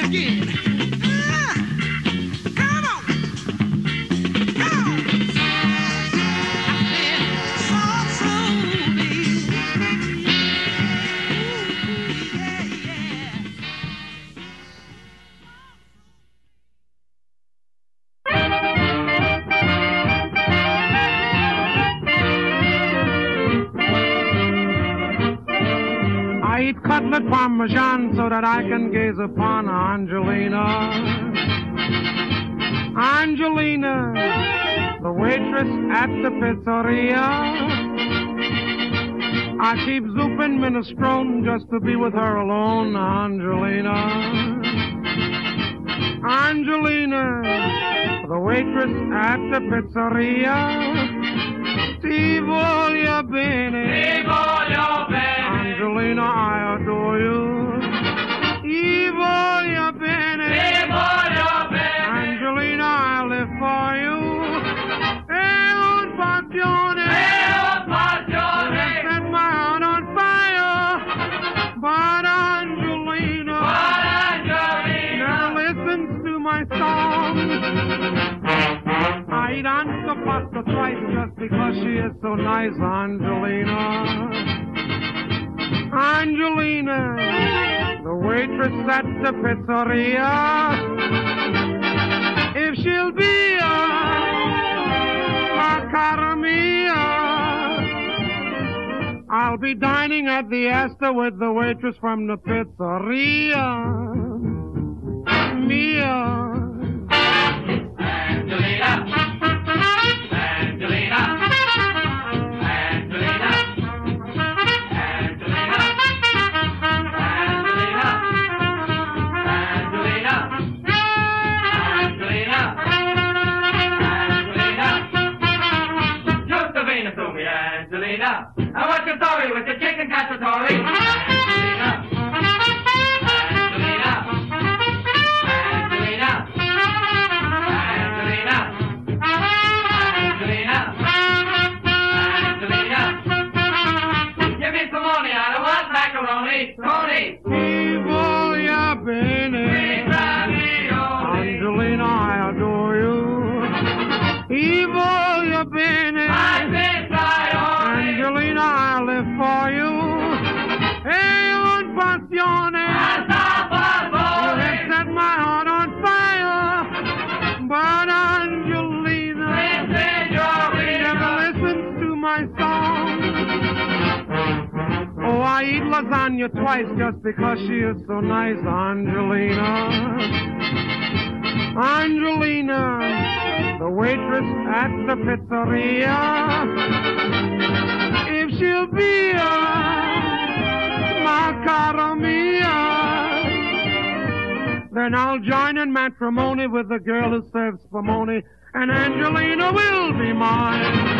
again. Come on. Come on. I eat cutlet parmesan so that I can gaze upon Angelina. Angelina, the waitress at the pizzeria. I keep zooping minestrone just to be with her alone, Angelina. Angelina, the waitress at the pizzeria. Ti voglio bene. Ti voglio bene. Angelina, I adore you. Ti voglio bene. Ti voglio bene. Angelina, I live for you. È un passione. È un passione. You set my heart on fire. But Angelina. Never listens to my song. I eat pasta twice just because she is so nice, Angelina. Angelina, the waitress at the pizzeria. If she'll be a cara mia, I'll be dining at the Astor with the waitress from the pizzeria. Mia. Angelina. Angelina, I want your story with the chicken cacciatore. Angelina, Angelina, Angelina, Angelina, Angelina, Angelina. Give me some money, I don't want macaroni. Tony. Ti voglio bene. Angelina, I adore you. Ti voglio bene. Angelina, I live for you. È un passione. You have set my heart on fire. But Angelina never listens to my song. Oh, I eat lasagna twice just because she is so nice, Angelina. Angelina, the waitress at the pizzeria. If she'll be my cara mia, then I'll join in matrimony with the girl who serves spumoni, and Angelina will be mine.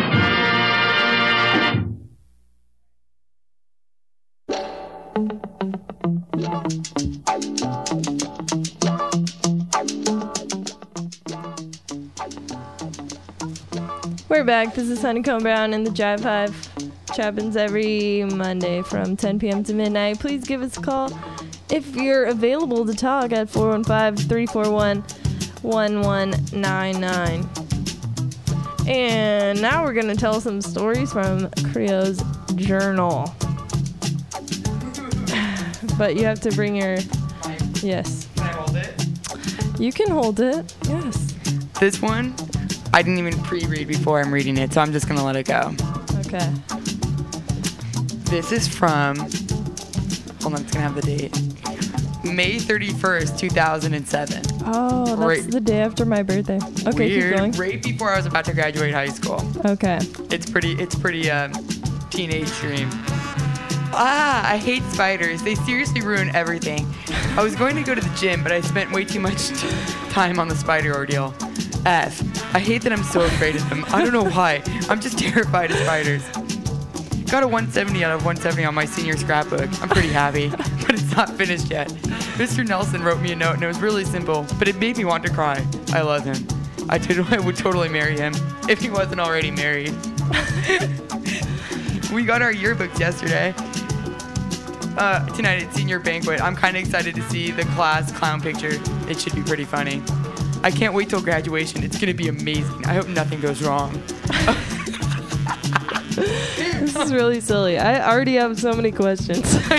We're back. This is Honeycomb Brown in the Jive Hive. Which happens every Monday from 10 p.m. to midnight. Please give us a call if you're available to talk at 415-341-1199. And now we're going to tell some stories from Creo's journal. But you have to bring your... Yes. Can I hold it? You can hold it. Yes. This one, I didn't even pre-read before I'm reading it, so I'm just going to let it go. Okay. This is from, hold on, it's going to have the date. May 31st, 2007. Oh, that's the day after my birthday. Okay, Weird. keep going. Right before I was about to graduate high school. Okay. It's pretty teenage dream. I hate spiders. They seriously ruin everything. I was going to go to the gym, but I spent way too much time on the spider ordeal. F. I hate that I'm so afraid of them. I don't know why. I'm just terrified of spiders. Got a 170 out of 170 on my senior scrapbook. I'm pretty happy, but it's not finished yet. Mr. Nelson wrote me a note, and it was really simple, but it made me want to cry. I love him. I would totally marry him if he wasn't already married. We got our yearbooks yesterday. tonight at senior banquet. I'm kind of excited to see the class clown picture. It should be pretty funny. I can't wait till graduation. It's going to be amazing. I hope nothing goes wrong. This is really silly. I already have so many questions. I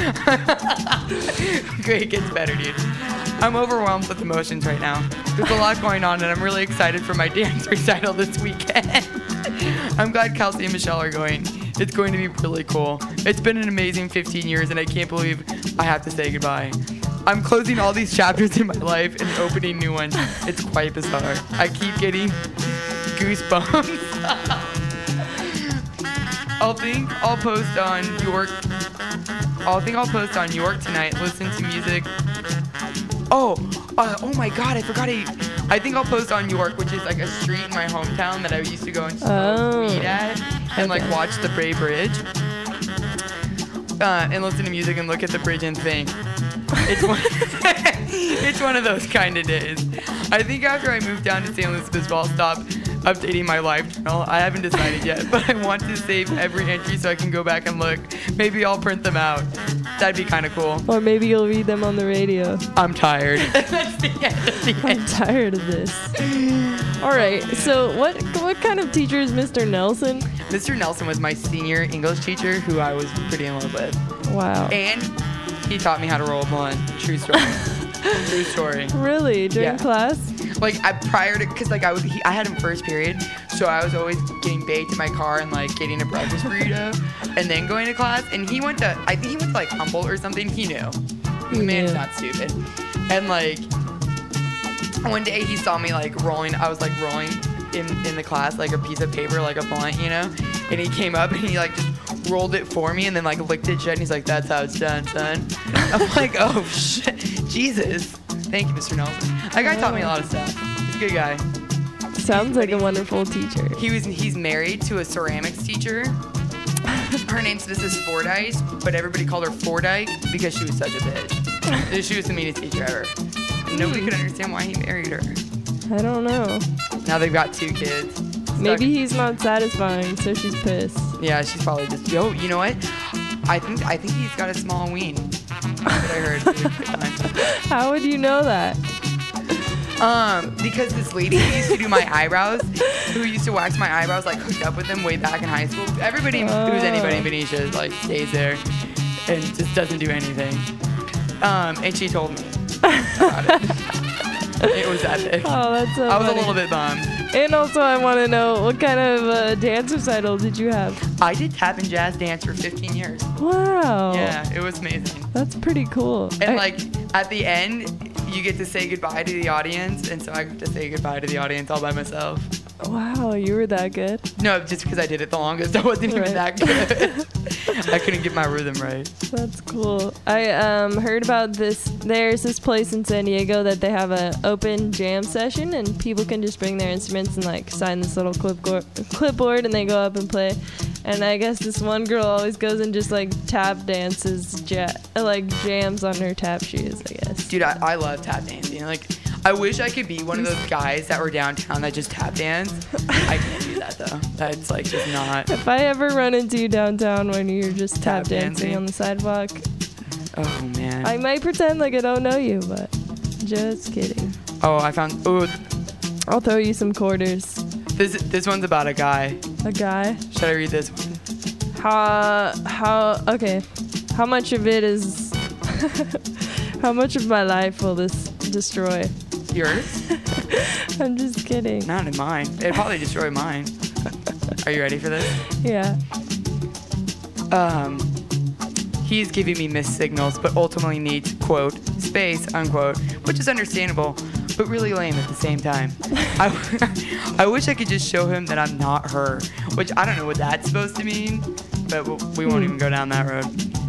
know. Great, it gets better, dude. I'm overwhelmed with emotions right now. There's a lot going on, and I'm really excited for my dance recital this weekend. I'm glad Kelsey and Michelle are going. It's going to be really cool. It's been an amazing 15 years, and I can't believe I have to say goodbye. I'm closing all these chapters in my life and opening new ones. It's quite bizarre. I keep getting goosebumps. I'll post on York tonight. Listen to music. Oh my God! I forgot. I think I'll post on York, which is like a street in my hometown that I used to go and smoke weed at, and like watch the Bay Bridge, and listen to music and look at the bridge and think. It's one of those kind of days. I think after I move down to St. Louis, I'll stop updating my live journal. I haven't decided yet, but I want to save every entry so I can go back and look. Maybe I'll print them out. That'd be kind of cool. Or maybe you'll read them on the radio. I'm tired. That's the end. I'm tired of this. All right. So what kind of teacher is Mr. Nelson? Mr. Nelson was my senior English teacher who I was pretty in love with. Wow. And he taught me how to roll a blunt. True story. True story. Really? During class? Like because like I had him first period, so I was always getting baked in my car and like getting a breakfast burrito, and then going to class. And I think he went to like Humboldt or something. He knew. The man's not stupid. And like one day he saw me like rolling. I was like rolling in the class like a piece of paper, like a blunt, you know. And he came up and he like just rolled it for me and then like licked it shut. And he's like, "That's how it's done, son." I'm like, "Oh shit, Jesus." Thank you, Mr. Nelson. That guy taught me a lot of stuff. He's a good guy. Sounds like a wonderful teacher. He's married to a ceramics teacher. Her name's Mrs. Fordyce, but everybody called her Fordyke because she was such a bitch. She was the meanest teacher ever. And nobody could understand why he married her. I don't know. Now they've got 2 kids. Maybe he's not satisfying, so she's pissed. Yeah, she's probably just, you know what? I think he's got a small ween. That's what I heard. How would you know that? Because this lady who used to do my eyebrows, who used to wax my eyebrows, like hooked up with him way back in high school. Everybody who's anybody in Benicia like stays there and just doesn't do anything. And she told me about it. It was epic. Oh, that's so I was funny. a little bit bummed. And also, I want to know, what kind of dance recital did you have? I did tap and jazz dance for 15 years. Wow. Yeah, it was amazing. That's pretty cool. And like at the end, you get to say goodbye to the audience, and so I get to say goodbye to the audience all by myself. Wow, you were that good? No, just because I did it the longest, I wasn't even that good. I couldn't get my rhythm right. That's cool. I heard about this. There's this place in San Diego that they have an open jam session, and people can just bring their instruments and like sign this little clipboard, and they go up and play. And I guess this one girl always goes and just like tap dances, like jams on her tap shoes, I guess. Dude, I love tap dancing. Like, I wish I could be one of those guys that were downtown that just tap dance. I can't do that though. That's like just not. If I ever run into you downtown when you're just tap dancing on the sidewalk, oh man, I might pretend like I don't know you, but just kidding. Oh, I found. Oh, I'll throw you some quarters. This one's about a guy. A guy? Should I read this one? Okay. How much of it is... How much of my life will this destroy? Yours? I'm just kidding. Not in mine. It'd probably destroy mine. Are you ready for this? Yeah. He's giving me missed signals, but ultimately needs, quote, space, unquote, which is understandable, but really lame at the same time. I wish I could just show him that I'm not her, which I don't know what that's supposed to mean, but we won't even go down that road.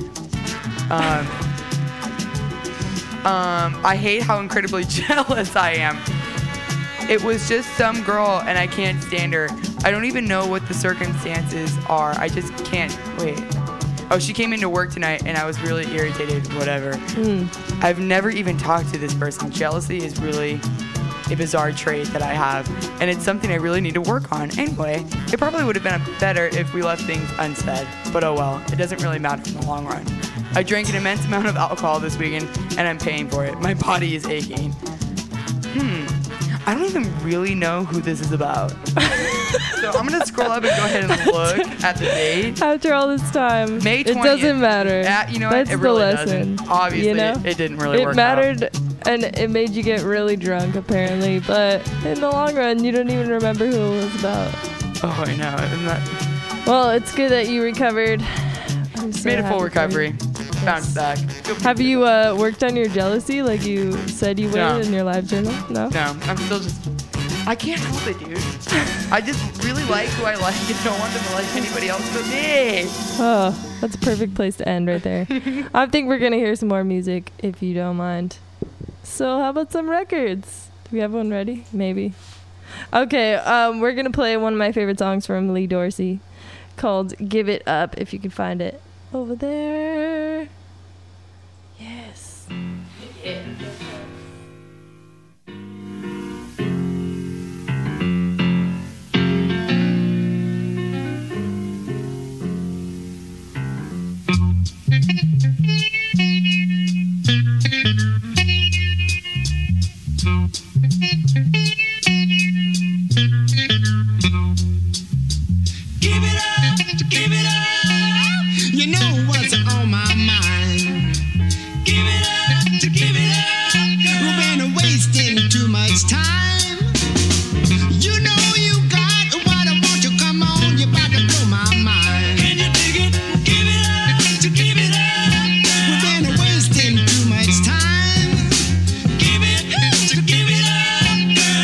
I hate how incredibly jealous I am. It was just some girl, and I can't stand her. I don't even know what the circumstances are. I just can't. Wait. Oh, she came into work tonight, and I was really irritated. Whatever. I've never even talked to this person. Jealousy is really a bizarre trait that I have, and it's something I really need to work on. Anyway, it probably would have been better if we left things unsaid, but oh well. It doesn't really matter in the long run. I drank an immense amount of alcohol this weekend, and I'm paying for it. My body is aching. I don't even really know who this is about. So I'm going to scroll up and go ahead and look at the date. After all this time, May 20th. it doesn't matter. You know That's what? It the really lesson. doesn't. Obviously, you know? it didn't really work out. It mattered, and it made you get really drunk, apparently. But in the long run, you don't even remember who it was about. Oh, I know. Isn't that... Well, it's good that you recovered. I'm so Made a full happy for recovery. you. Bounced back. Have you worked on your jealousy like you said you would No. in your live journal? No? No, I'm still just... I can't help it, dude. I just really like who I like and don't want them to like anybody else but me. Oh, that's a perfect place to end right there. I think we're going to hear some more music, if you don't mind. So how about some records? Do we have one ready? Maybe. Okay, we're going to play one of my favorite songs from Lee Dorsey called Give It Up, if you can find it over there. Yes. Yeah. Give it up. You know what's on my mind. Give it up, give it up. We've been wasting too much time. You know you got what I want you. Come on, you about to blow my mind. Can you dig it? Give it up, give it up. We've been wasting too much time. Give it up, girl.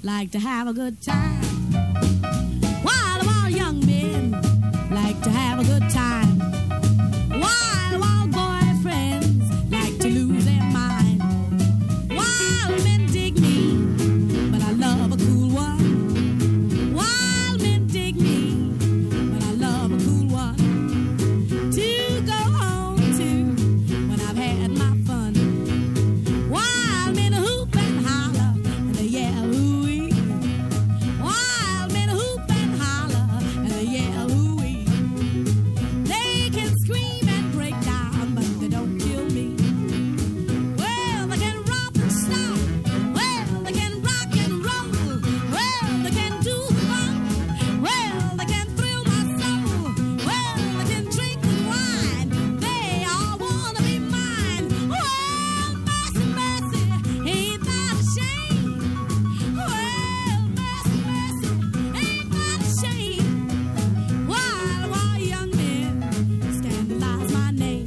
like to have a good time. While all young men like to have a good time. While all boyfriends like to lose their mind. Wild men dig me, but I love a cool one. Wild men dig me, but I love a cool one. To go home to when I've had my fun. Wild men hoop and holler and they yell ooh-wee. Wild men hoop and holler and they yell ooh-wee. They can scream and break down, but they don't kill me. Well, they can romp and stop. Well, they can rock and roll. Well, they can do the funk. Well, they can thrill my soul. Well, they can drink the wine. They all wanna be mine. Well, mercy, mercy, ain't that a shame? Well, mercy, mercy, ain't that a shame? While young men scandalize my name.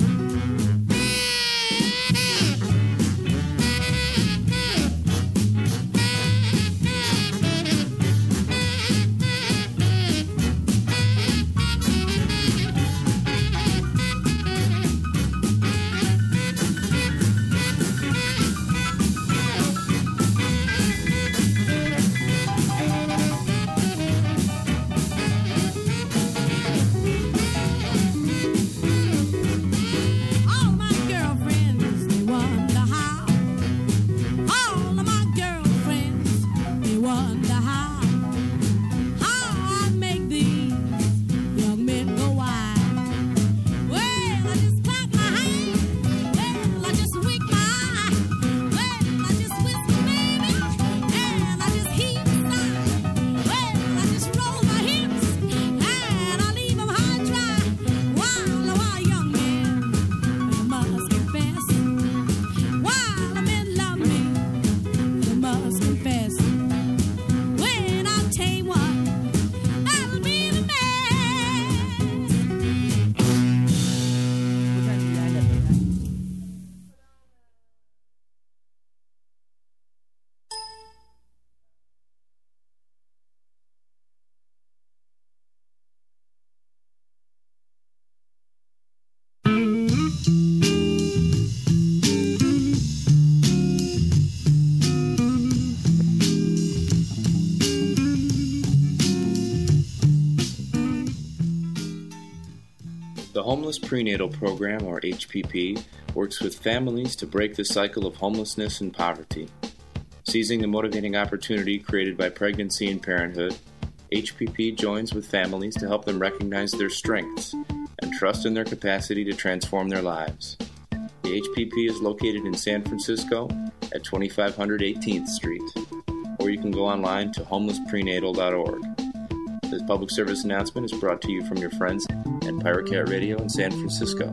All my girlfriends, they wonder how. All of my girlfriends, they wonder how. How I make these young men go wild. Well, I just clap my hand. Well, I just wink my eye. Well, I just whisper, baby. And I just heave a sigh. Well, I just roll my hips. And I leave 'em high dry. While young men, I must confess. While men love me, I must confess. When I tame one, that'll be the best. The Homeless Prenatal Program, or HPP, works with families to break the cycle of homelessness and poverty. Seizing the motivating opportunity created by pregnancy and parenthood, HPP joins with families to help them recognize their strengths and trust in their capacity to transform their lives. The HPP is located in San Francisco at 2500 18th Street, or you can go online to homelessprenatal.org. This public service announcement is brought to you from your friends at Pirate Cat Radio in San Francisco.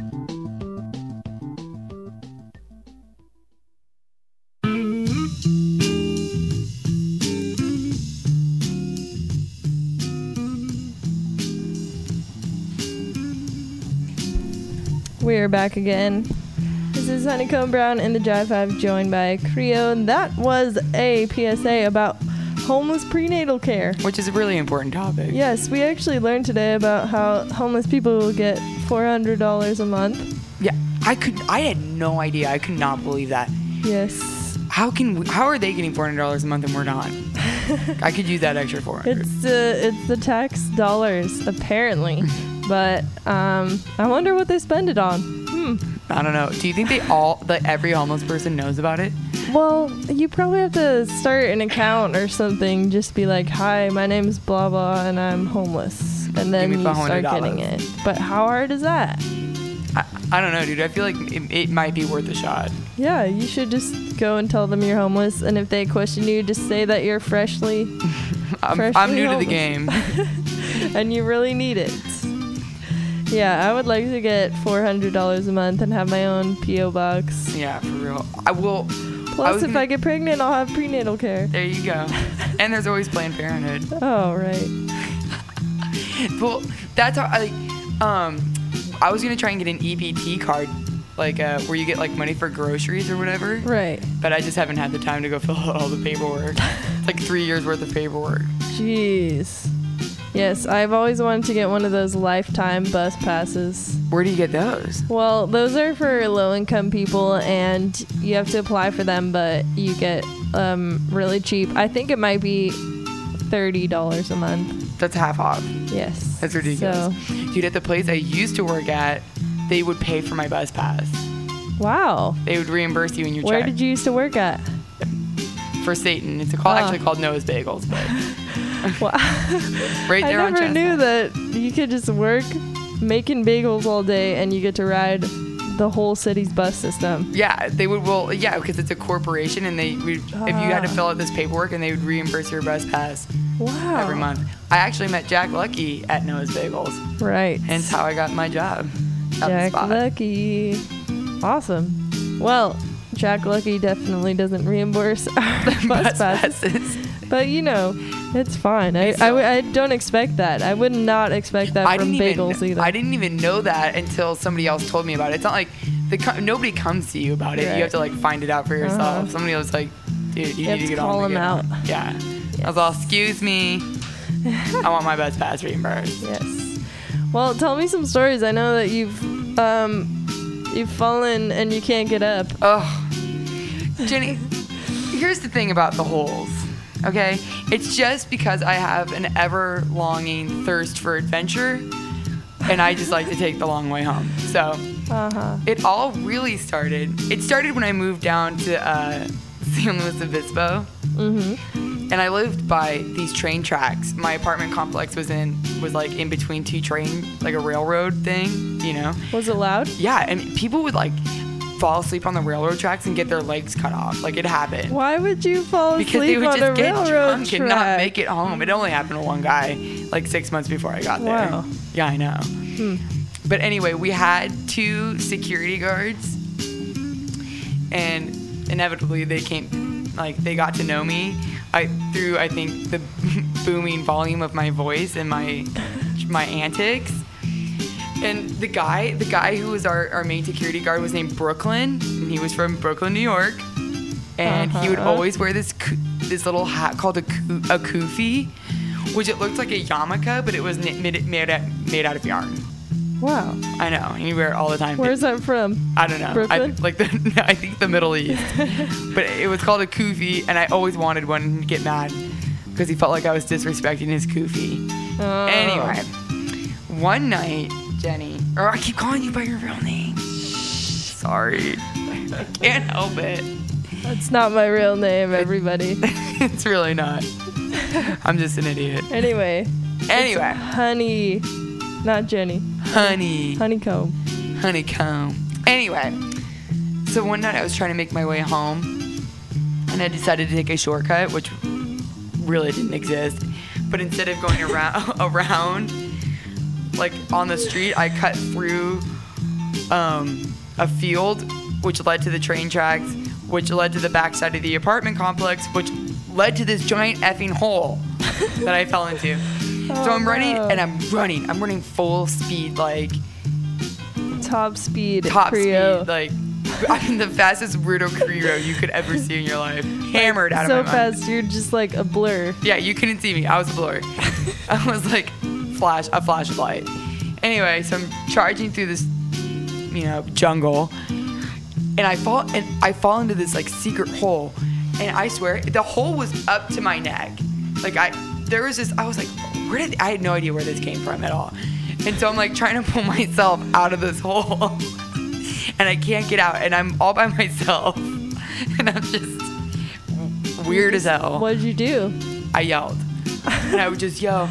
We're back again. This is Honeycomb Brown in the Jive 5, joined by Creo, and that was a PSA about homeless prenatal care. Which is a really important topic. Yes, we actually learned today about how homeless people will get $400 a month. Yeah, I had no idea. I could not believe that. Yes. How are they getting $400 a month and we're not? I could use that extra $400. It's the tax dollars, apparently. But I wonder what they spend it on. I don't know. Do you think every homeless person knows about it? Well, you probably have to start an account or something. Just be like, hi, my name's blah blah and I'm homeless. And then you start getting it. But how hard is that? I don't know, dude. I feel like it might be worth a shot. Yeah, you should just go and tell them you're homeless. And if they question you, just say that you're freshly I'm new to the game. And you really need it. Yeah, I would like to get $400 a month and have my own P.O. box. Yeah, for real. I will. Plus, if I get pregnant, I'll have prenatal care. There you go. And there's always Planned Parenthood. Oh, right. Well, that's how I was gonna try and get an EBT card like where you get like money for groceries or whatever. Right. But I just haven't had the time to go fill out all the paperwork. It's like 3 years worth of paperwork. Jeez. Yes, I've always wanted to get one of those lifetime bus passes. Where do you get those? Well, those are for low-income people, and you have to apply for them, but you get really cheap. I think it might be $30 a month. That's half off. Yes. That's ridiculous. So, Dude, at the place I used to work at, they would pay for my bus pass. wow. They would reimburse you in your Where check. did you used to work at? For Satan. It's actually called Noah's Bagels, but Wow. right there I on never Chestnut. knew that you could just work making bagels all day and you get to ride the whole city's bus system. Yeah, they would. Well, yeah, because it's a corporation, and they would, if you had to fill out this paperwork, and they would reimburse your bus pass Wow. every month. I actually met Jack Lucky at Noah's Bagels. Right. Hence how I got my job. On the Jack spot. Lucky. Awesome. Well, Jack Lucky definitely doesn't reimburse our bus passes. But, you know, it's fine. I don't expect that. I would not expect that from bagels either. I didn't even know that until somebody else told me about it. It's not like nobody comes to you about it. Right. You have to like find it out for yourself. Uh-huh. Somebody was like, dude, you have need to to get call on. them out. Yeah. I was all, excuse me. I want my bus pass reimbursed. Yes. Well, tell me some stories. I know that you've fallen and you can't get up. Oh, Jenny, here's the thing about the holes, okay? It's just because I have an ever-longing thirst for adventure, and I just like to take the long way home. So it all really started. It started when I moved down to San Luis Obispo, and I lived by these train tracks. My apartment complex was like in between two train, like a railroad thing, you know? Was it loud? Yeah, and people would like fall asleep on the railroad tracks and get their legs cut off. Like it happened. Why would you fall Because they asleep would on a just get railroad drunk track? and not make it home. It only happened to one guy like 6 months before I got there. Wow. Yeah, I know. But anyway, we had 2 security guards, and inevitably they came, like they got to know me through I think the booming volume of my voice and my antics. And the guy who was our main security guard was named Brooklyn, and he was from Brooklyn, New York. And he would always wear this little hat called a kufi, which it looked like a yarmulke, but it was made out of yarn. Wow. I know, and you wear it all the time. Where's that from? I don't know. Brooklyn? I think the Middle East. But it was called a kufi, and I always wanted one and get mad because he felt like I was disrespecting his kufi. Oh. Anyway, one night, Jenny, or I keep calling you by your real name. Sorry. I can't help it. That's not my real name, everybody. It's really not. I'm just an idiot. Anyway. Anyway. It's Honey. Not Jenny. Honeycomb. Honeycomb. Anyway. So one night I was trying to make my way home, and I decided to take a shortcut, which really didn't exist. But instead of going around like on the street, I cut through a field, which led to the train tracks, which led to the backside of the apartment complex, which led to this giant effing hole that I fell into. So I'm running, and I'm running full speed, like Top speed. top Creo. speed, like I'm the fastest weirdo Creo you could ever see in your life. Hammered out so of my mind. fast, you're just like a blur. Yeah, you couldn't see me. I was a blur. I was like a flash of light. Anyway, so I'm charging through this, jungle, and I fall into this like secret hole, and I swear the hole was up to my neck. Like I was like, I had no idea where this came from at all. And so I'm like trying to pull myself out of this hole, and I can't get out, and I'm all by myself, and I'm just weird as hell. What'd you do? I yelled, and I would just yell,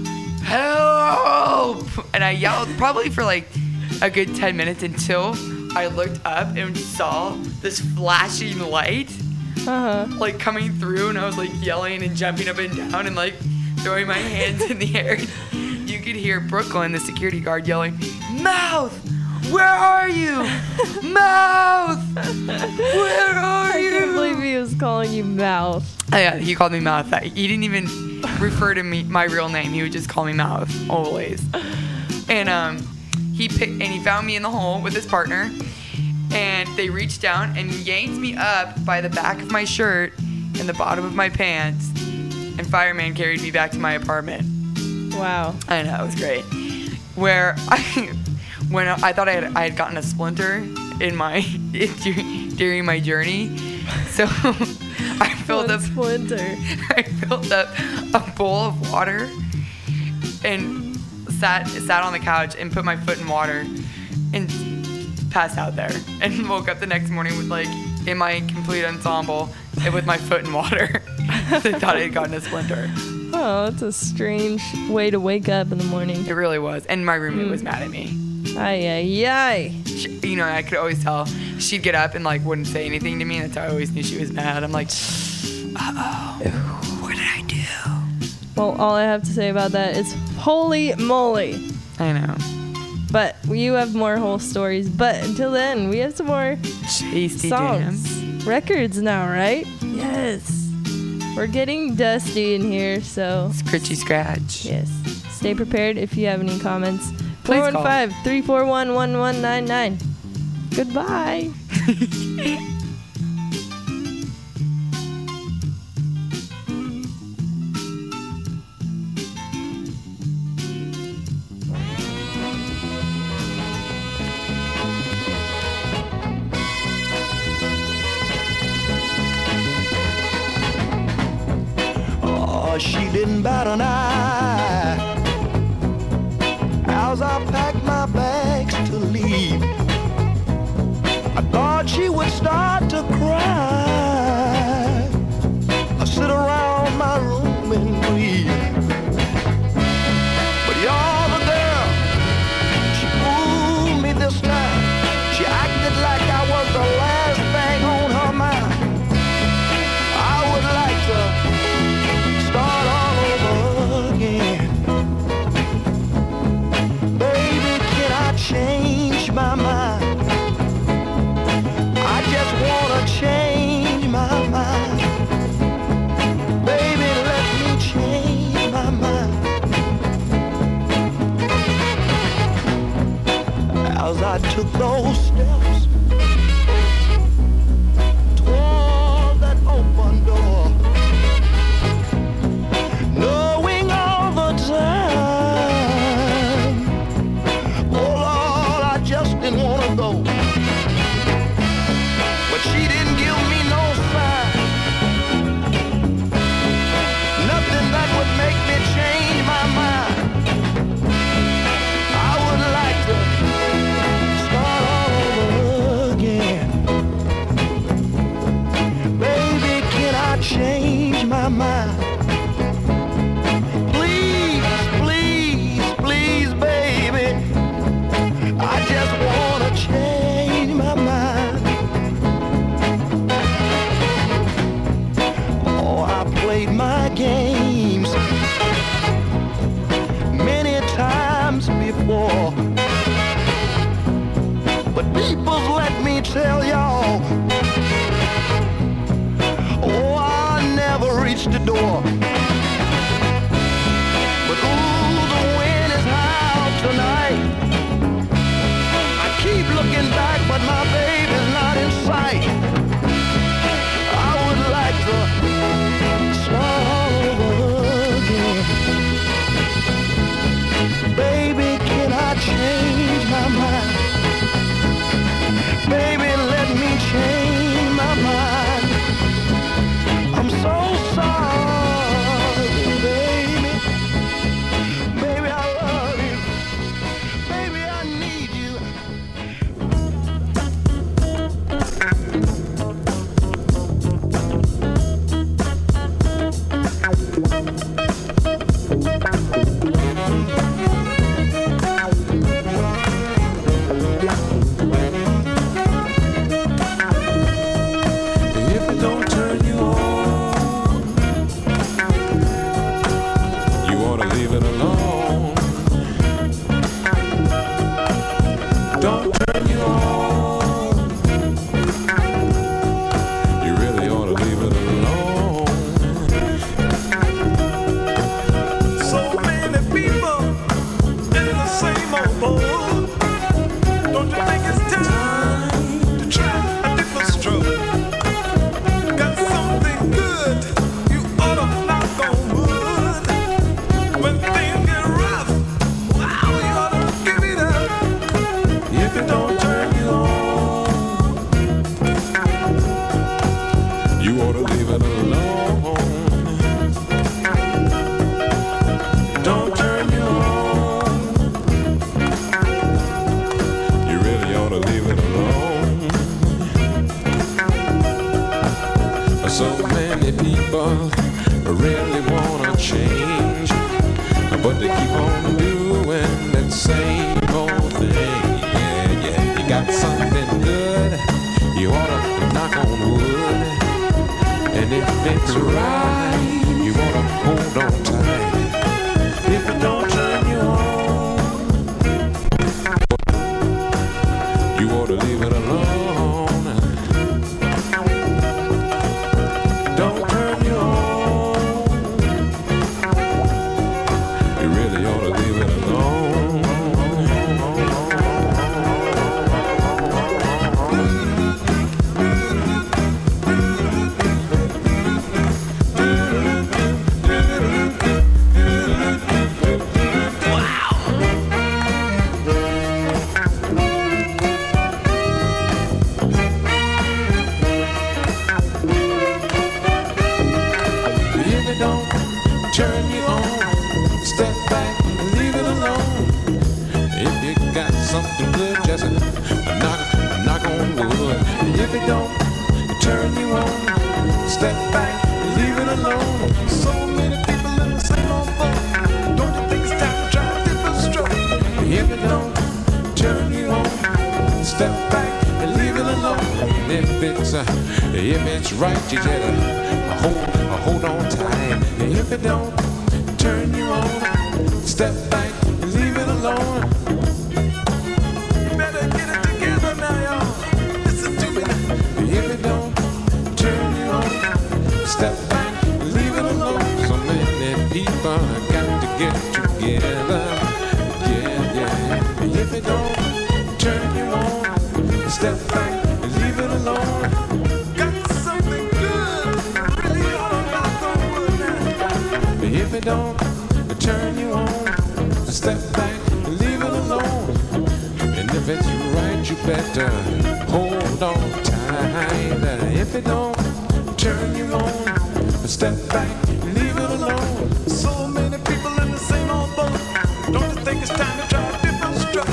help! And I yelled probably for like a good 10 minutes until I looked up and saw this flashing light like coming through, and I was like yelling and jumping up and down and like throwing my hands in the air. You could hear Brooklyn, the security guard, yelling, Mouth! Where are you? Mouth! Where are I you? can't believe he was calling you Mouth. Oh, yeah, he called me Mouth. He didn't even refer to me my real name. He would just call me Mouth always. And he found me in the hole with his partner, they reached down and yanked me up by the back of my shirt and the bottom of my pants, and fireman carried me back to my apartment. Wow. I know, it was great. When I thought I had gotten a splinter during my journey, so I filled up a bowl of water and sat on the couch and put my foot in water and passed out there, and woke up the next morning with in my complete ensemble and with my foot in water. They thought I had gotten a splinter. Oh, that's a strange way to wake up in the morning. It really was, and my roommate was mad at me. Ay. I could always tell she'd get up and wouldn't say anything to me. That's how I always knew she was mad. I'm like, uh-oh, what did I do? Well, all I have to say about that is holy moly. I know. But you have more whole stories. But until then, we have some more tasty songs, jams. Records now, right? Yes. We're getting dusty in here, so Scritchy scratch. yes. Stay prepared if you have any comments. Please call. 415-341-1199. Goodbye. She didn't bat an eye as I packed my bags to leave. I thought she would start to cry. I sit around my room and grieve. But you're the girl, she fooled me this time. She acted like I was the last thing on her mind. I would like to start all over again. Baby, can I change my mind? I just wanna change my mind. Baby, let me change my mind. As I took those steps toward that open door, knowing all the time, oh Lord, I just didn't want to go. But she didn't give me no sign, nothing that would make me change my mind. I would like to start all over again. Baby, can I change my mind? Please, baby, I just wanna change my mind. Oh, I played my games many times before, but people, let me tell y'all, oh, I never reached the door. But ooh, the wind is out tonight. I keep looking back, but my baby's not in sight. I would like to start all over again. Baby, can I change my mind? Baby, let me change my mind. I'm so sorry. So many people really wanna change, but they keep on doing that same old thing. Yeah, yeah, you got something good, you ought to knock on wood. And if it's right, you ought to hold on tight. If it don't turn you on, you ought to leave it alone. Don't turn you on, you really ought to leave it alone. Turn you on, step back and leave it alone. If you got something good, just knock on wood. If it don't turn you on, step back and leave it alone. So many people in the same old boat. Don't you think it's time to try a different stroke? If it don't turn you on, step back and leave it alone. If it's right, you better hold on tight. If it don't turn you on, step back and leave it alone. You better get it together now, y'all. Listen to me. If it don't turn you on, step back and leave it alone. So many people got to get together. Yeah, yeah. If it don't turn you on, step back and leave it alone. If it don't turn you on, step back and leave it alone. And if it's right, you better hold on tight. If it don't turn you on, step back and leave it alone. So many people in the same old boat. Don't you think it's time to try a different stroke?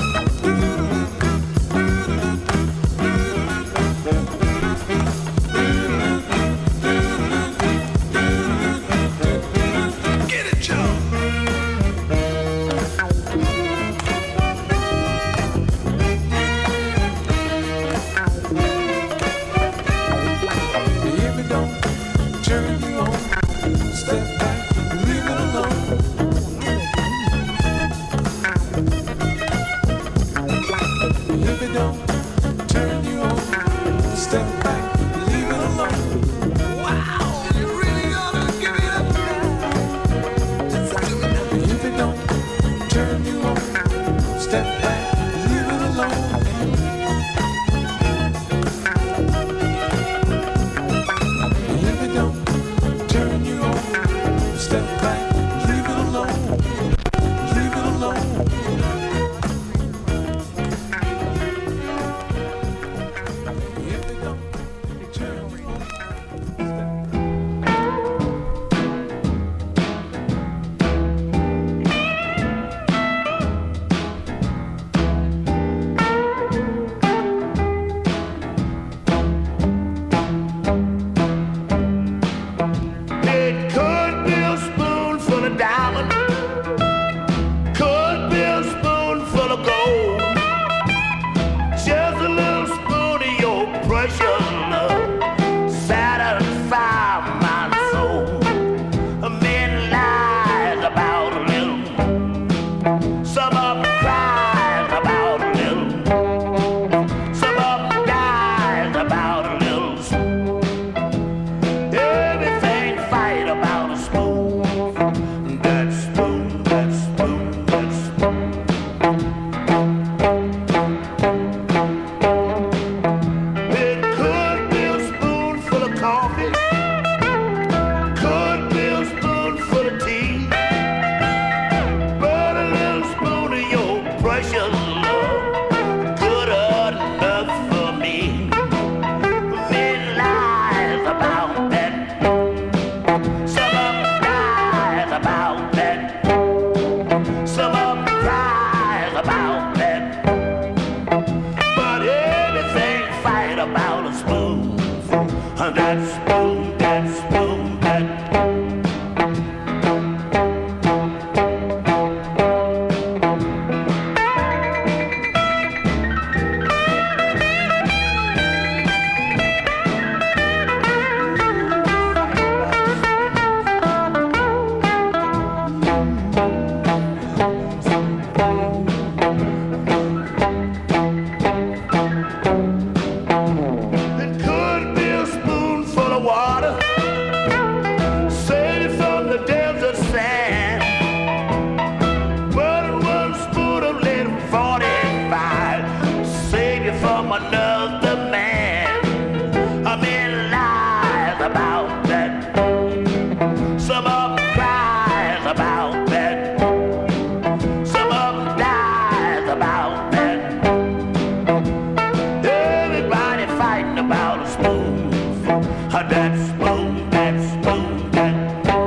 That's spoonful of that spoon, that spoon, that.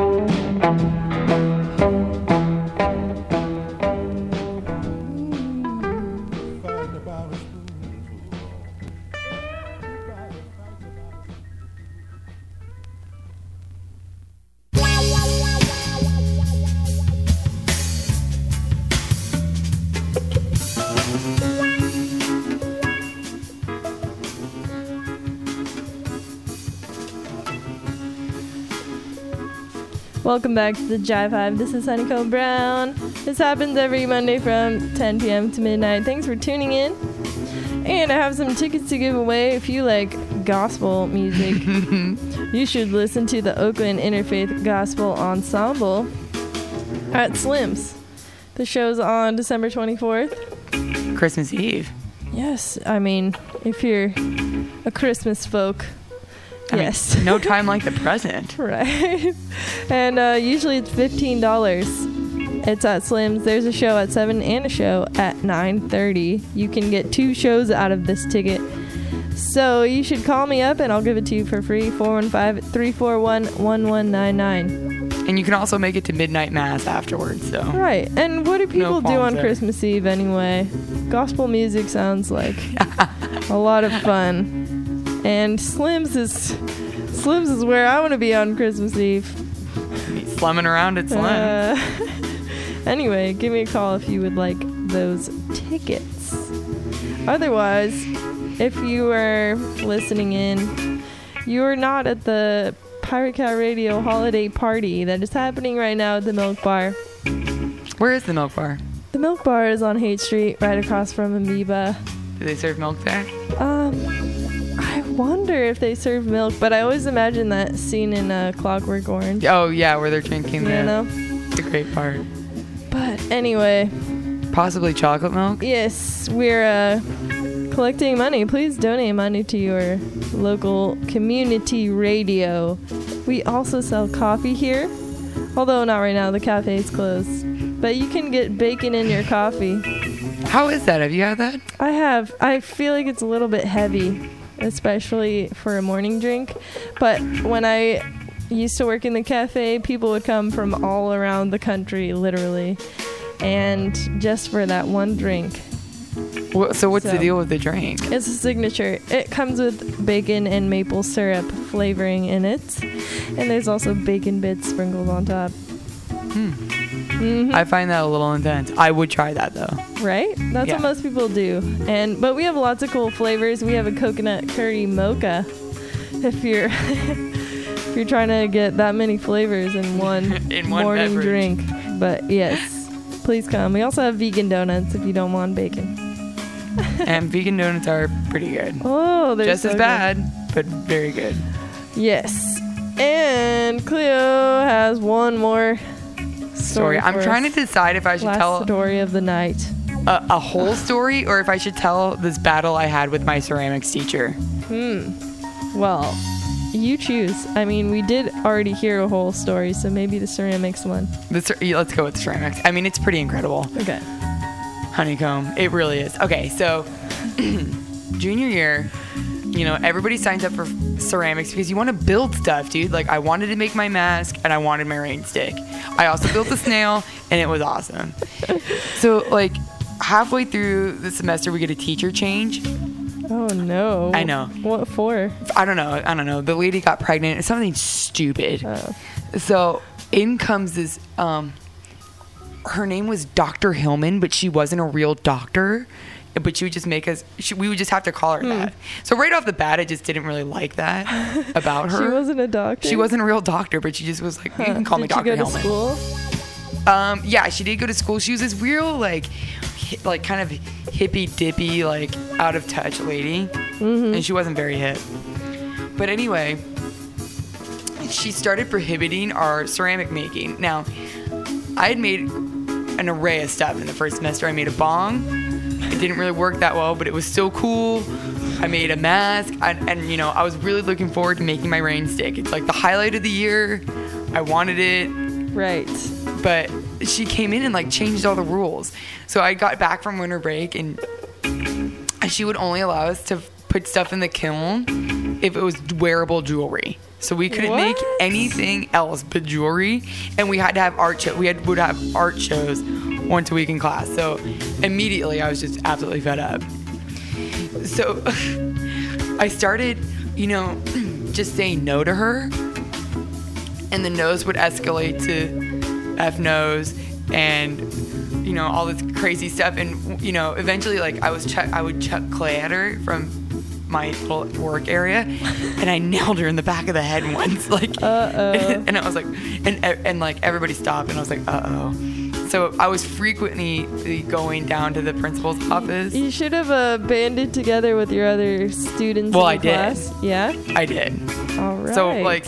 Welcome back to the Jive Hive. This is Honeycomb Brown. This happens every Monday from 10 p.m. to midnight. Thanks for tuning in. And I have some tickets to give away. If you like gospel music, you should listen to the Oakland Interfaith Gospel Ensemble at Slim's. The show's on December 24th. Christmas Eve. Yes, I mean, if you're a Christmas folk, yes. I mean, no time like the present. Right. And usually it's $15. It's at Slim's. There's a show at 7 and a show at 9:30. You can get 2 shows out of this ticket. So you should call me up and I'll give it to you for free. 415-341-1199. And you can also make it to midnight mass afterwards. So. Right. And what do people do on there. Christmas Eve anyway? Gospel music sounds like a lot of fun. And Slim's is where I want to be on Christmas Eve. Slumming around at Slim. Anyway, give me a call if you would like those tickets. Otherwise, if you are listening in, you are not at the Pirate Cat Radio holiday party that is happening right now at the Milk Bar. Where is the Milk Bar? The Milk Bar is on Haight Street, right across from Amoeba. Do they serve milk there? I wonder if they serve milk, but I always imagine that scene in Clockwork Orange. Oh, yeah, where they're drinking You know? the great part. But anyway. Possibly chocolate milk? Yes, we're collecting money. Please donate money to your local community radio. We also sell coffee here, although not right now. The cafe is closed. But you can get bacon in your coffee. How is that? Have you had that? I have. I feel like it's a little bit heavy, especially for a morning drink. But when I used to work in the cafe, people would come from all around the country, literally, and just for that one drink. So what's the deal with the drink? It's a signature. It comes with bacon and maple syrup flavoring in it, and there's also bacon bits sprinkled on top. Mm-hmm. I find that a little intense. I would try that though. Right? That's what most people do. But we have lots of cool flavors. We have a coconut curry mocha. If you're if you're trying to get that many flavors in one morning beverage. drink. But yes, please come. We also have vegan donuts if you don't want bacon. And vegan donuts are pretty good. Oh, they're just so as bad, but very good. Yes. And Cleo has one more story. I'm trying to decide if I should tell story of the night. A whole story, or if I should tell this battle I had with my ceramics teacher. Well, you choose. I mean, we did already hear a whole story, so maybe the ceramics one. Let's go with ceramics. I mean, it's pretty incredible. Okay. Honeycomb. It really is. Okay, so junior year, everybody signs up for ceramics because you want to build stuff, dude. Like, I wanted to make my mask and I wanted my rain stick. I also built a snail and it was awesome. So, like, halfway through the semester, we get a teacher change. Oh, no. I know. What for? I don't know. The lady got pregnant. It's something stupid. So, in comes this, her name was Dr. Hillman, but she wasn't a real doctor. But she would just we would just have to call her that. So right off the bat, I just didn't really like that about her. She wasn't a doctor? She wasn't a real doctor, but she just was like, you can call me Dr. Hillman. Did she go to school? Yeah, she did go to school. She was this real, like kind of hippy-dippy, like, out of touch lady. Mm-hmm. And she wasn't very hip. But anyway, she started prohibiting our ceramic making. Now, I had made an array of stuff in the first semester. I made a bong. It didn't really work that well, but it was still cool. I made a mask, and I was really looking forward to making my rain stick. It's like the highlight of the year. I wanted it. Right. But she came in and, like, changed all the rules. So I got back from winter break, and she would only allow us to put stuff in the kiln if it was wearable jewelry. So we couldn't make anything else but jewelry, and we had to have art show. Would have art shows once a week in class. So immediately I was just absolutely fed up. So I started, just saying no to her, and the no's would escalate to F no's and all this crazy stuff. And eventually, like I would chuck clay at her from my little work area, and I nailed her in the back of the head once. Like, and I was like, and like everybody stopped, and I was like, So I was frequently going down to the principal's office. You should have banded together with your other students. Well, in the class. Did. Yeah, I did. All right. So like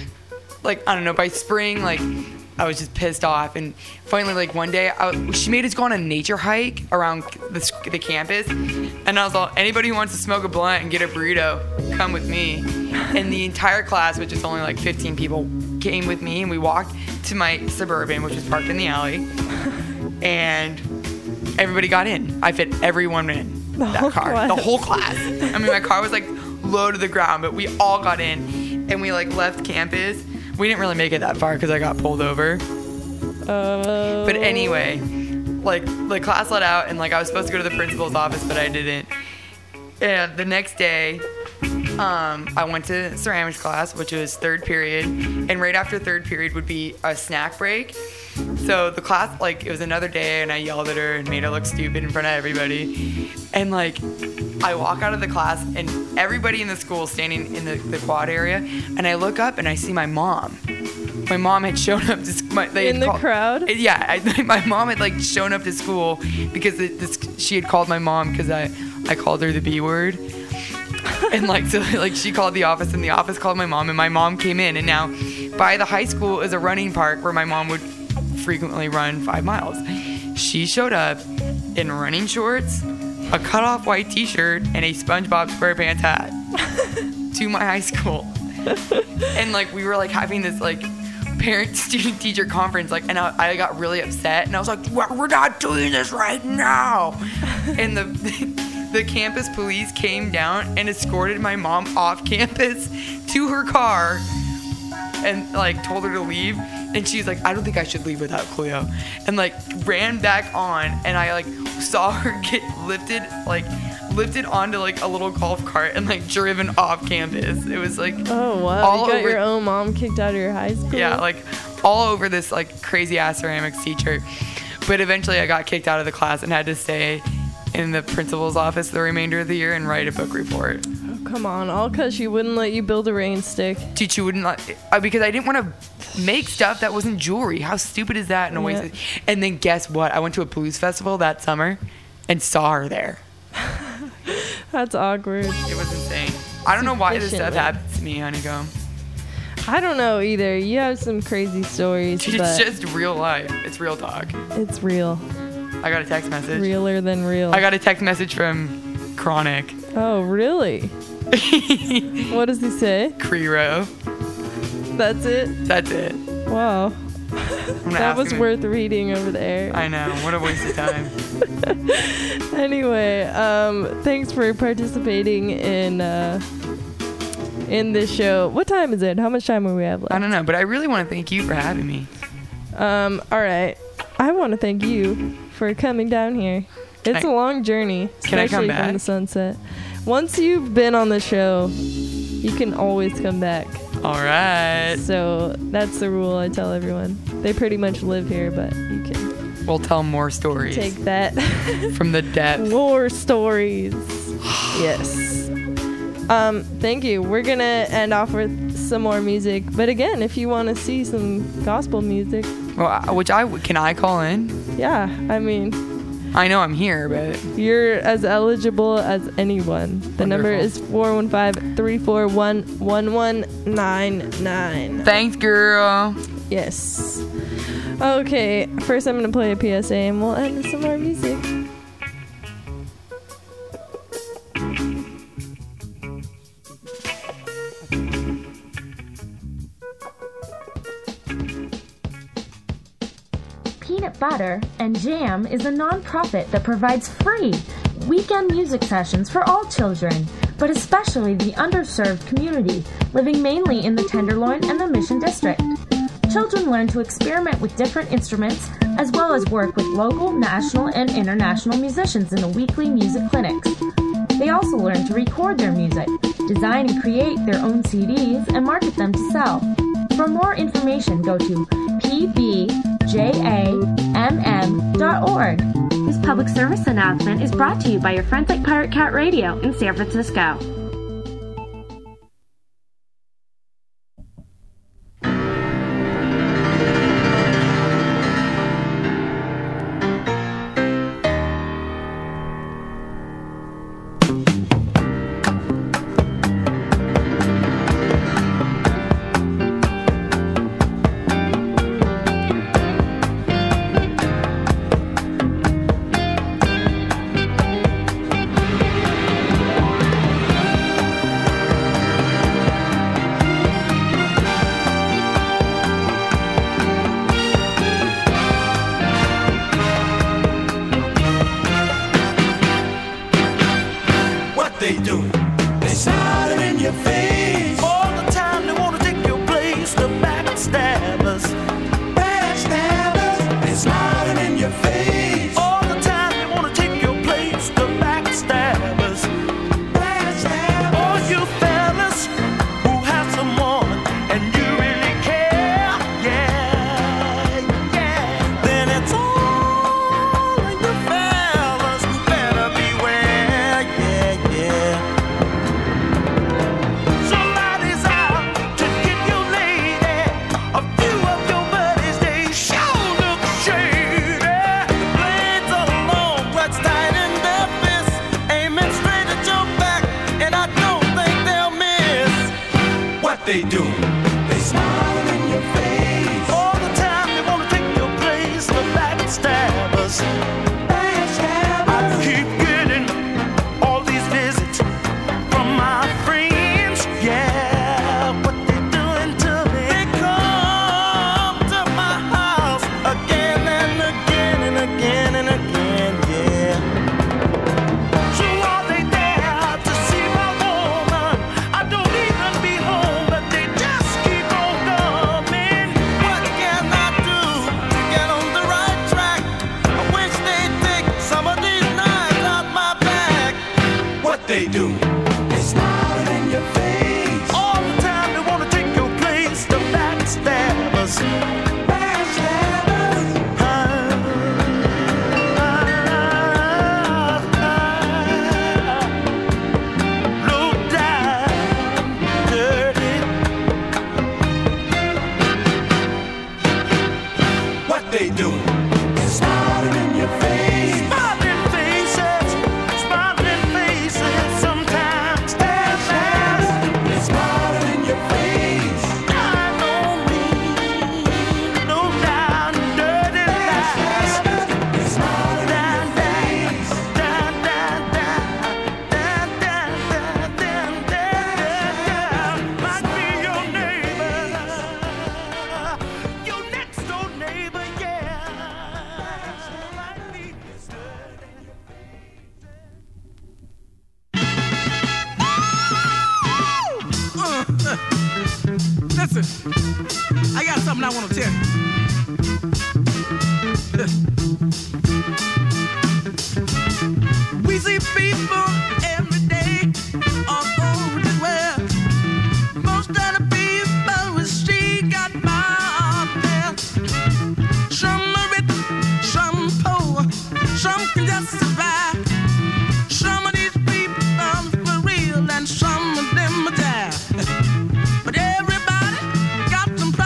I don't know. By spring, like I was just pissed off, and finally, like one day, she made us go on a nature hike around the campus, and I was like, anybody who wants to smoke a blunt and get a burrito, come with me. And the entire class, which is only like 15 people, came with me, and we walked to my Suburban, which was parked in the alley, and everybody got in. I fit everyone in that car, the whole class. I mean, my car was like low to the ground, but we all got in, and we like left campus. We didn't really make it that far because I got pulled over. But anyway, like the class let out, and like I was supposed to go to the principal's office, but I didn't. And the next day, I went to ceramics class, which was third period, and right after third period would be a snack break. So the class, like, it was another day, and I yelled at her and made her look stupid in front of everybody. And like, I walk out of the class, and everybody in the school is standing in the quad area, and I look up and I see my mom. My mom had shown up to in the crowd. Yeah, my mom had like shown up to school because she had called my mom because I called her the B word. And like, so like she called the office, and the office called my mom, and my mom came in. And now by the high school is a running park where my mom would frequently run 5 miles. She showed up in running shorts, a cut-off white t-shirt, and a SpongeBob SquarePants hat to my high school. And like, we were like having this like parent student teacher conference, like, and I got really upset, and I was like, we're not doing this right now. And the campus police came down and escorted my mom off campus to her car and like told her to leave. And she's like, I don't think I should leave without Cleo, and like ran back on, and I like saw her get lifted onto like a little golf cart and like driven off campus. It was like, oh wow, you got your own mom kicked out of your high school. Yeah, like all over this like crazy ass ceramics teacher. But eventually I got kicked out of the class and had to stay in the principal's office the remainder of the year and write a book report. Oh, come on, all because she wouldn't let you build a rain stick. She wouldn't let, because I didn't want to make stuff that wasn't jewelry. How stupid is that? And then guess what? I went to a blues festival that summer and saw her there. That's awkward. It was insane. I don't know why this stuff happens to me, Honeycomb. I don't know either. You have some crazy stories. It's just real life. It's real talk. It's real. I got a text message. Realer than real. I got a text message from Chronic. Oh, really? What does he say? Crero. That's it? That's it. Wow. That was worth reading over there. I know. What a waste of time. Anyway, thanks for participating in this show. What time is it? How much time do we have left? I don't know, but I really want to thank you for having me. All right. I want to thank you for coming down here. It's a long journey, especially from the sunset. Once you've been on the show, you can always come back. All right. So that's the rule I tell everyone. They pretty much live here, but you can. We'll tell more stories. Take that. From the depth. More stories. Yes. Thank you. We're going to end off with some more music. But again, if you want to see some gospel music. Well, can I call in? Yeah. I mean, I know I'm here, but you're as eligible as anyone. The number is 415-341-1199. Thanks, girl. Yes. Okay, first I'm going to play a PSA and we'll end with some more music. Peanut Butter and Jam is a non-profit that provides free weekend music sessions for all children, but especially the underserved community living mainly in the Tenderloin and the Mission District. Children learn to experiment with different instruments as well as work with local, national, and international musicians in the weekly music clinics. They also learn to record their music, design and create their own CDs, and market them to sell. For more information, go to pbjamm.org. This public service announcement is brought to you by your friends at Pirate Cat Radio in San Francisco.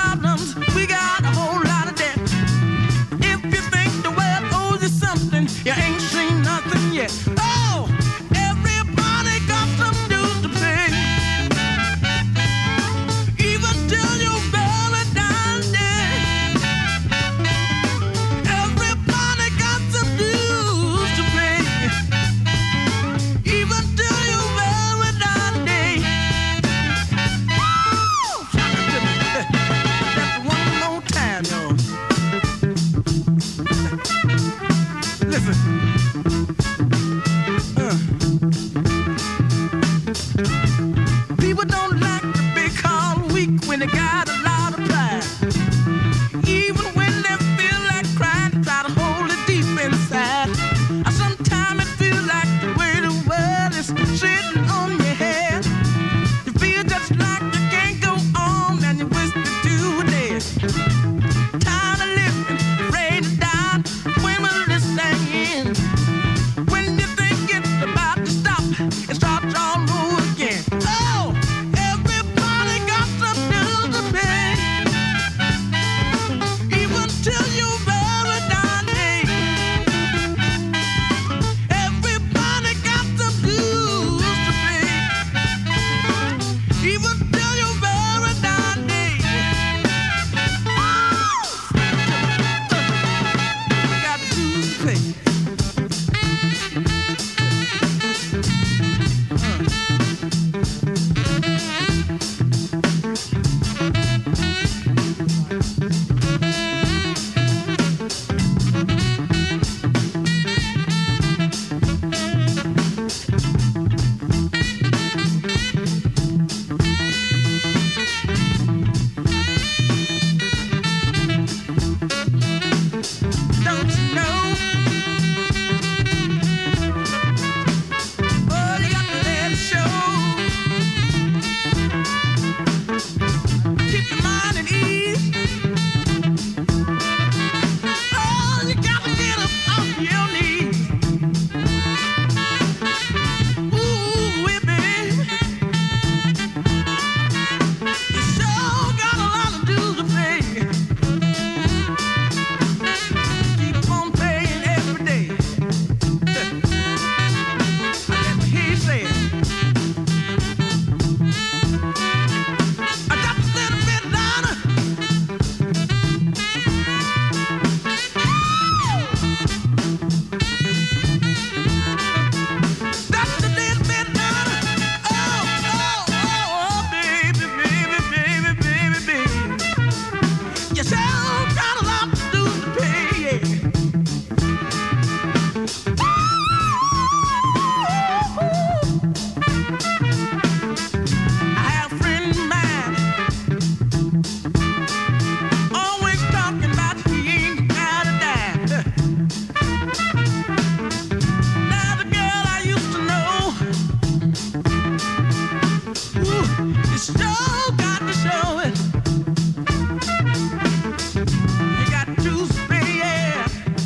Yeah. and they got a lot of pride. Even when they feel like crying, they try to hold it deep inside. Sometimes it feels like the way the world is sitting on your head. You feel just like you can't go on, and you wish that you were dead. Tired of living, afraid to die. When will this thing end? When you think it's about to stop, it starts all over again. Oh, everybody got some bills to pay, even till your very dying day. Everybody got some bills to pay, even till your very dying day. Got bills to pay. Don't you know? Oh, you got to let it show. Keep your mind at ease. Oh, you got to get up off your knees. Ooh, baby, you sure got a lot of dues to pay. Keep on paying every day. Let me hear you say it. I got a little bit louder. That's a little bit louder. Oh, baby, baby, baby, baby, baby. You sure got a lot to do to pay, yeah. I have a friend of mine, always talking about he ain't got a dime. Now the girl I used to know, ooh, you sure got to show it. You got to pay, yeah.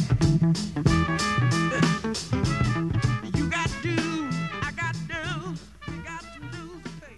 You got to, I got to, you got to lose pay.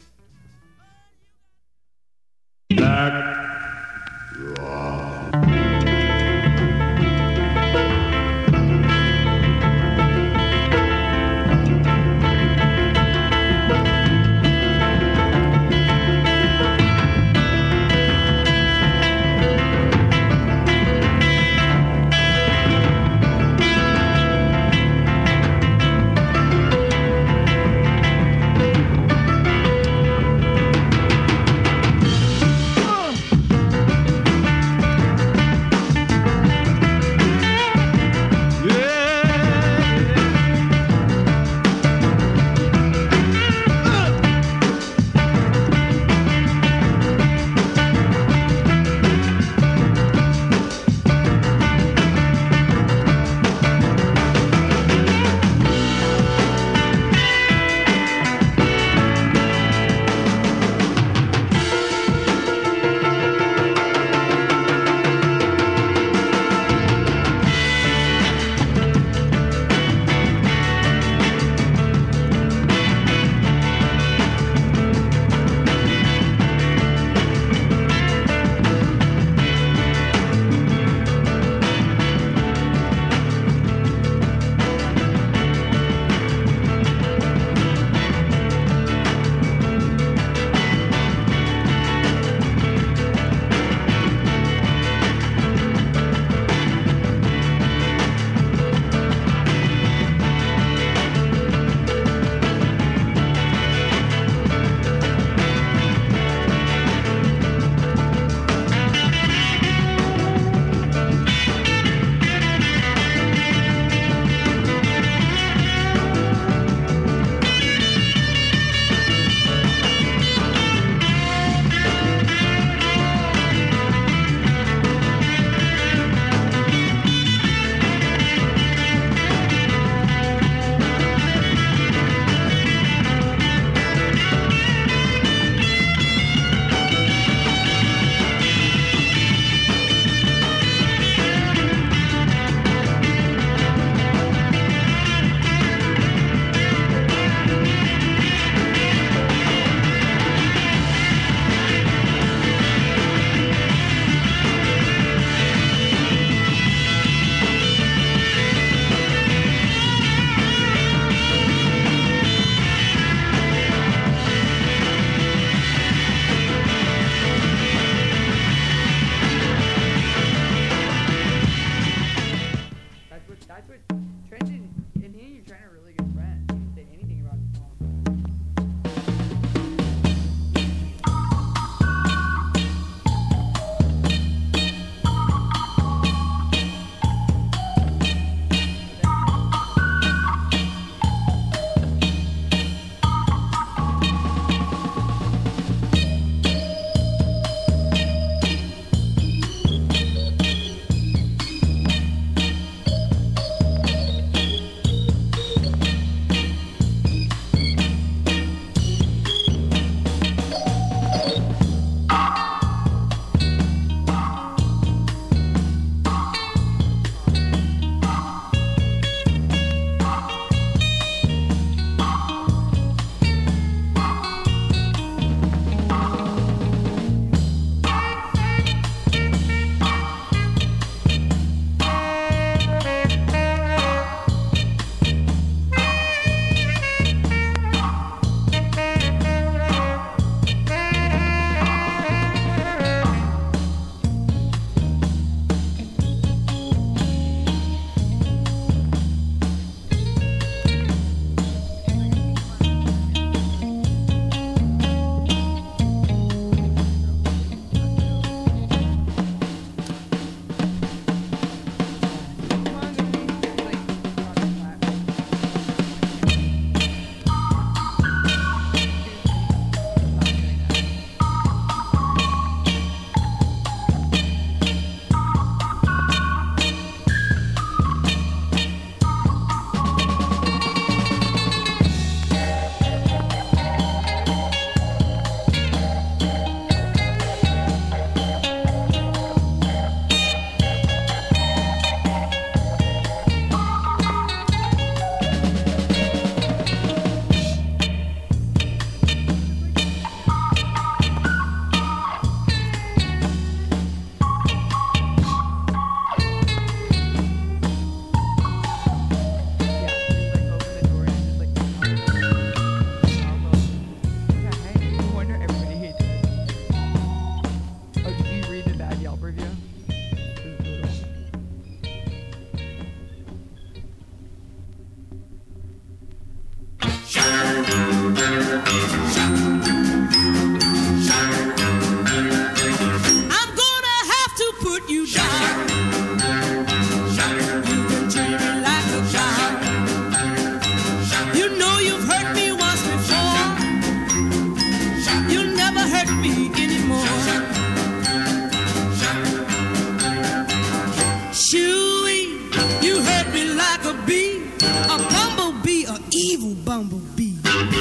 bumblebee.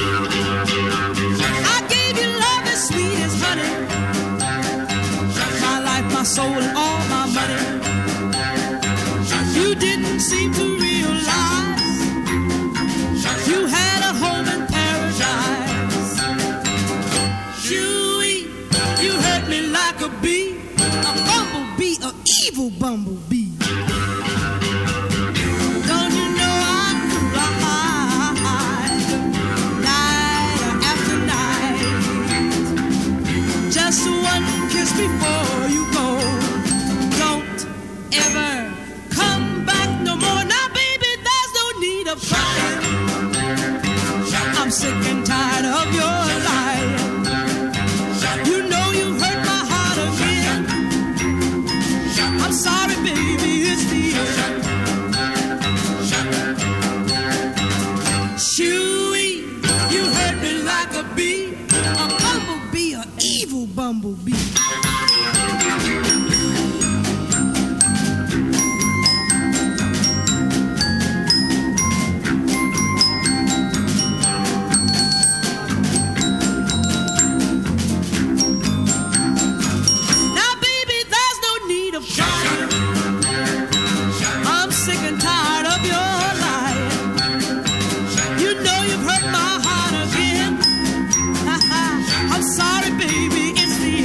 I gave you love as sweet as honey, my life, my soul, and all my money. You didn't seem to realize you had a home in paradise. Shoo-wee, you hurt me like a bee, a bumblebee, an evil bumblebee. Don't you know I cried night after night? Just one kiss before you go. Don't ever come back no more. Now, baby, there's no need of crying. I'm sick and tired of your lying. You know you hurt my heart again. I'm sorry, baby, it's the end. Shoo-wee, you hurt me like a bee, a bumblebee, an evil bumblebee. Now, baby, there's no need of trying. I'm sick and tired of your lying. You know you've hurt my heart again. I'm sorry, baby, it's the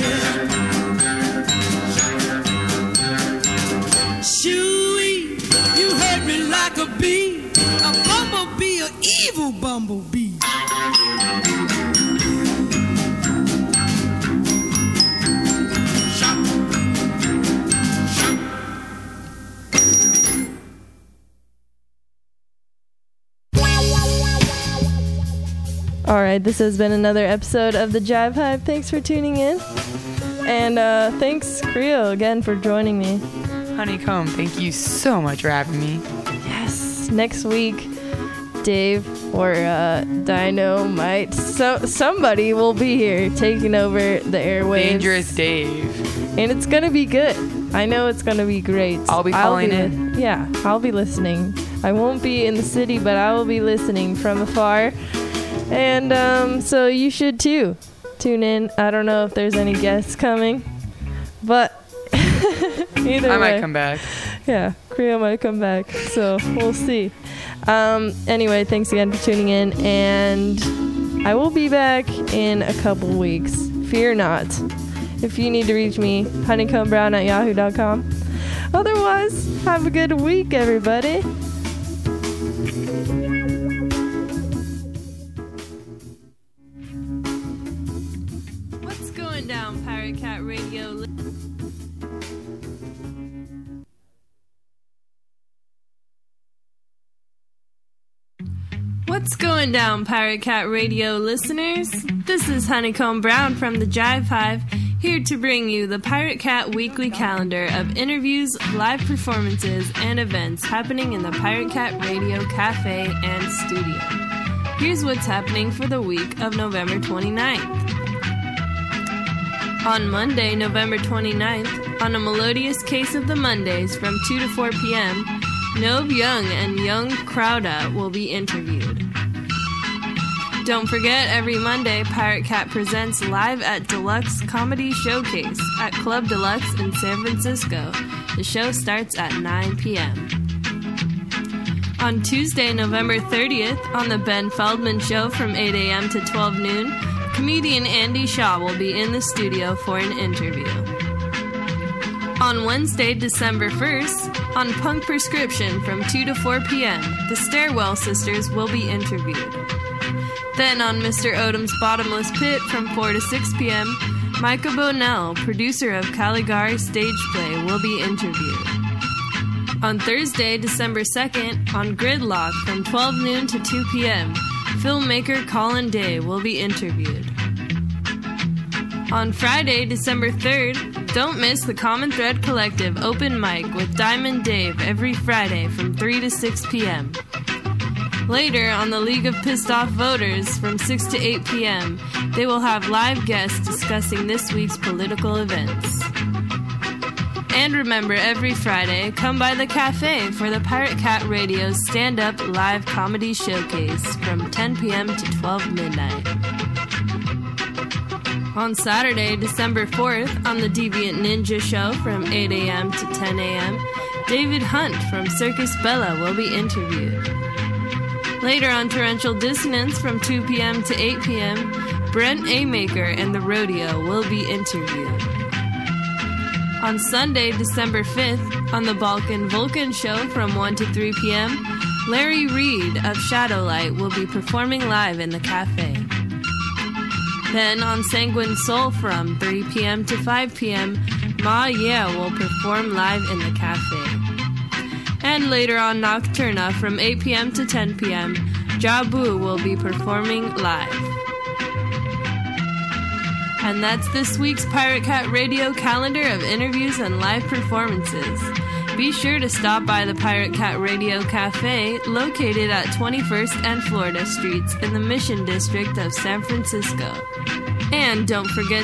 end. Shoo-wee, you hurt me like a bee, a bumblebee, an evil bumblebee. All right, this has been another episode of the Jive Hive. Thanks for tuning in. And thanks, Creo, again for joining me. Honeycomb, thank you so much for having me. Yes. Next week, Dave or Dynamite, somebody will be here taking over the airwaves. Dangerous Dave. And it's going to be good. I know it's going to be great. I'll be calling in. Yeah, I'll be listening. I won't be in the city, but I will be listening from afar. And so you should too. Tune in. I don't know if there's any guests coming, but either way. I might come back. Yeah, Creo might come back. So we'll see. Anyway, thanks again for tuning in. And I will be back in a couple weeks. Fear not. If you need to reach me, honeycombrown@yahoo.com. Otherwise, have a good week, everybody. What's going down, Pirate Cat Radio? What's going down, Pirate Cat Radio listeners? This is Honeycomb Brown from the Jive Hive, here to bring you the Pirate Cat weekly calendar of interviews, live performances, and events happening in the Pirate Cat Radio Cafe and Studio. Here's what's happening for the week of November 29th. On Monday, November 29th, on a melodious case of the Mondays from 2 to 4 p.m., Nove Young and Young Crowda will be interviewed. Don't forget, every Monday, Pirate Cat presents live at Deluxe Comedy Showcase at Club Deluxe in San Francisco. The show starts at 9 p.m. On Tuesday, November 30th, on The Ben Feldman Show from 8 a.m. to 12 noon, comedian Andy Shaw will be in the studio for an interview. On Wednesday, December 1st, on Punk Prescription from 2 to 4 p.m., the Stairwell Sisters will be interviewed. Then on Mr. Odom's Bottomless Pit from 4 to 6 p.m., Micah Bonnell, producer of Caligari Stage Play, will be interviewed. On Thursday, December 2nd, on Gridlock from 12 noon to 2 p.m., filmmaker Colin Day will be interviewed. On Friday, December 3rd, don't miss the Common Thread Collective open mic with Diamond Dave every Friday from 3 to 6 p.m. Later, on the League of Pissed Off Voters from 6 to 8 p.m., they will have live guests discussing this week's political events. And remember, every Friday, come by the cafe for the Pirate Cat Radio's stand-up live comedy showcase from 10 p.m. to 12 midnight. On Saturday, December 4th, on the Deviant Ninja Show from 8 a.m. to 10 a.m., David Hunt from Circus Bella will be interviewed. Later on Torrential Dissonance from 2 p.m. to 8 p.m., Brent Amaker and the Rodeo will be interviewed. On Sunday, December 5th, on the Balkan Vulcan Show from 1 to 3 p.m., Larry Reed of Shadowlight will be performing live in the cafe. Then on Sanguine Soul from 3 p.m. to 5 p.m., Ma Yeah will perform live in the cafe. And later on Nocturna from 8 p.m. to 10 p.m., Jabu will be performing live. And that's this week's Pirate Cat Radio calendar of interviews and live performances. Be sure to stop by the Pirate Cat Radio Cafe, located at 21st and Florida Streets in the Mission District of San Francisco. And don't forget